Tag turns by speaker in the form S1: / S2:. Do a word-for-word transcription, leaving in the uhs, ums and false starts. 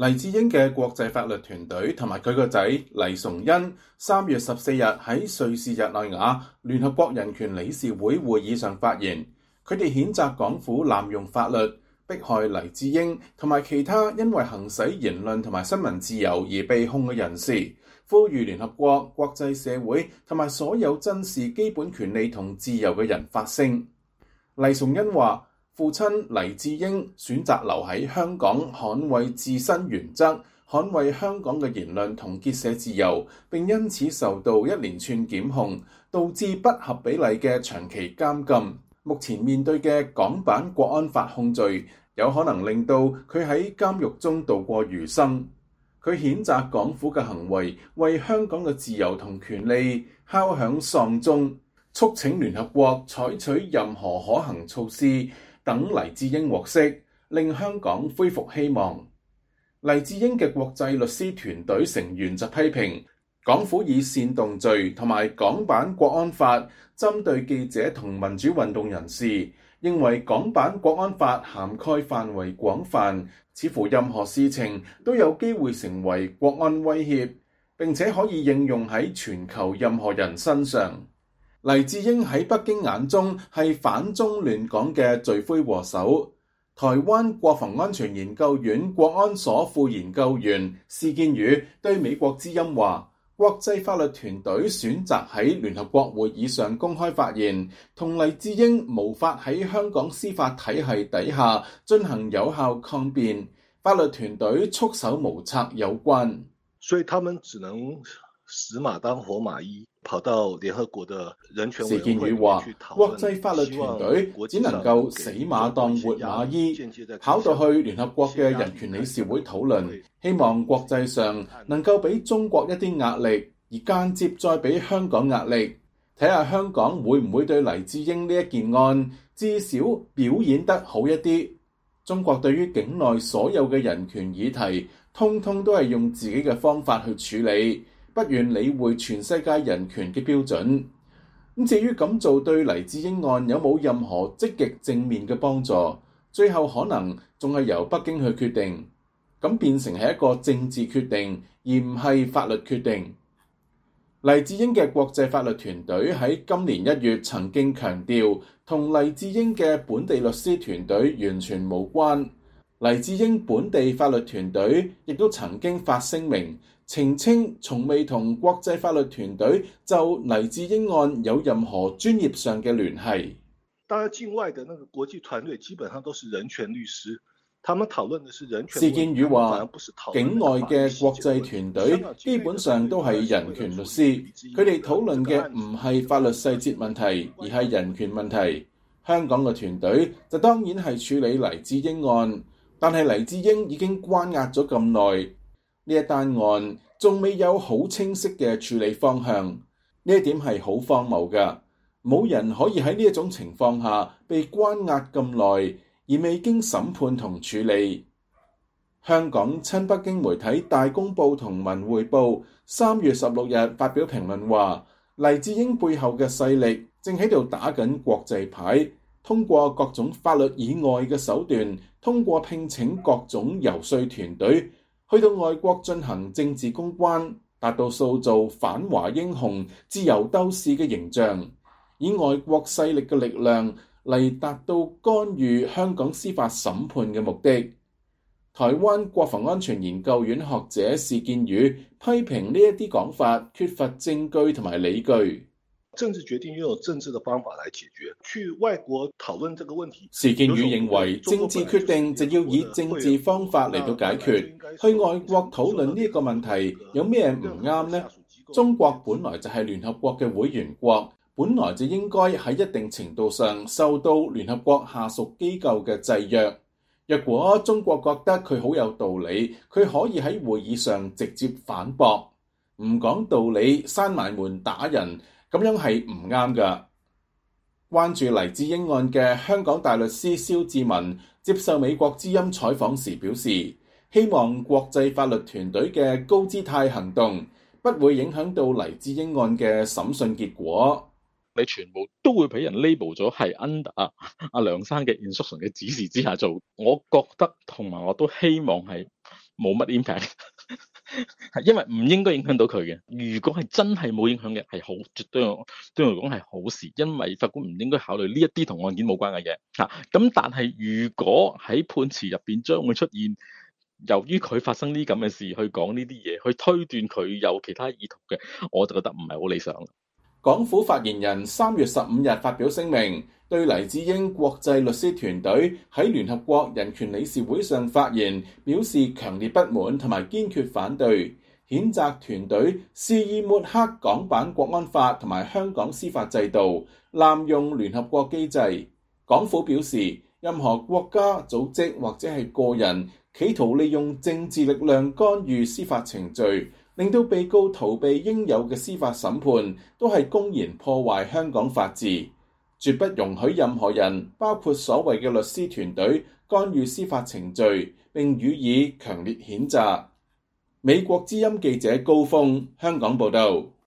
S1: 黎智英嘅國際法律團隊同埋佢個仔黎崇恩三月十四日喺瑞士日內瓦聯合國人權理事會會議上發言，佢哋譴責港府濫用法律，迫害黎智英同埋其他因為行使言論同埋新聞自由而被控嘅人士，呼籲聯合國、國際社會同埋所有珍視基本權利同自由嘅人發聲。黎崇恩話：父親黎智英選擇留喺香港，捍衛自身原則，捍衛香港嘅言論同結社自由，並因此受到一連串檢控，導致不合比例嘅長期監禁。目前面對嘅港版國安法控罪，有可能令到佢喺監獄中度過餘生。佢譴責港府嘅行為，為香港嘅自由同權利敲響喪鐘，促請聯合國採取任何可行措施，等黎智英獲釋，令香港恢復希望。黎智英嘅國際律師團隊成員就批評港府以煽動罪同埋港版國安法針對記者同民主運動人士，認為港版國安法涵蓋範圍廣泛，似乎任何事情都有機會成為國安威脅，並且可以應用喺全球任何人身上。黎智英喺北京眼中係反中亂港嘅罪魁禍首。台灣國防安全研究院國安所副研究員施建宇對美國之音話：國際法律團隊選擇喺聯合國會議上公開發言，同黎智英無法喺香港司法體系底下進行有效抗辯，法律團隊束手無策有關。
S2: 所以他們只能死馬當活馬醫，跑到聯合國的人權委員會去討論。施建宇話：國際法律團隊只能夠死馬當活馬醫，跑到去聯合國嘅人權理事會討論，希望國際上能夠俾中國一啲壓力，而間接再俾香港壓力，睇下香港會唔會對黎智英呢一件案至少表演得好一啲。中國對於境內所有嘅人權議題，通通都係用自己嘅方法去處理，不願理會全世界人權嘅標準。咁至於咁做對黎智英案有冇任何積極正面嘅幫助，最後可能仲係由北京去決定，咁變成係一個政治決定，而唔係法律決定。黎智英嘅國際法律團隊喺今年一月曾經強調，同黎智英嘅本地律師團隊完全無關。黎智英本地法律團隊亦都曾經發聲明，澄清從未同國際法律團隊就黎智英案有任何專業上嘅聯繫。 當然，境外的那個國際團隊基本上都是人權律師，他們討論的是人權。
S1: 施建宇話：境外嘅國際團隊基本上都係人權律師，佢哋討論嘅唔係法律細節問題，而係人權問題。香港嘅團隊就當然係處理黎智英案。但係黎智英已經關押咗咁耐，呢一單案仲未有好清晰嘅處理方向，呢一點係好荒謬㗎。冇人可以喺呢一種情況下被關押咁耐，而未經審判同處理。香港親北京媒體大公報同文匯報三月十六日發表評論話，黎智英背後嘅勢力正喺度打緊國際牌，通過各種法律以外嘅手段，通過聘請各種遊說團隊，去到外國進行政治公關，達到塑造反華英雄、自由鬥士嘅形象，以外國勢力嘅力量嚟達到干預香港司法審判嘅目的。台灣國防安全研究院學者施建宇批評呢一啲講法缺乏證據同埋理據。
S2: 政治決定要用政治的方法來解決，去外國討論這個問題。
S1: 施建宇認為政治決定就要以政治方法嚟到解決，去外國討論呢個問題有咩唔啱呢？中國本來就係聯合國嘅會員國，本來就應該喺一定程度上受到聯合國下屬機構嘅制約。若果中國覺得佢好有道理，佢可以喺會議上直接反駁，唔講道理，閂埋門打人。咁樣係唔啱㗎。關注黎智英案嘅香港大律師蕭志文接受美國之音採訪時表示，希望國際法律團隊嘅高姿態行動不會影響到黎智英案嘅審訊結果。
S3: 你全部都會俾人 label 咗係 under 阿阿梁生嘅 instruction 嘅指示之下做，我覺得同埋我都希望係冇乜 impact， 係因為唔應該影響到佢嘅。如果係真係冇影響嘅，係好絕對對我嚟講係好事，因為法官唔應該考慮呢一啲同案件冇關嘅嘢嚇。咁、啊、但係如果喺判詞入邊將會出現，由於佢發生呢咁嘅事去講呢啲嘢，去推斷佢有其他意圖嘅，我就覺得唔係好理想。
S1: 港府發言人三月十五日發表聲明，對黎智英國際律師團隊喺聯合國人權理事會上發言表示強烈不滿同埋堅決反對，譴責團隊肆意抹黑港版國安法同埋香港司法制度，濫用聯合國機制。港府表示，任何國家、組織或者係個人企圖利用政治力量干預司法程序，令到被告逃避應有嘅司法審判，都係公然破壞香港法治，絕不容許任何人，包括所謂嘅律師團隊，干預司法程序，並予以強烈譴責。美國之音記者高峰，香港報道。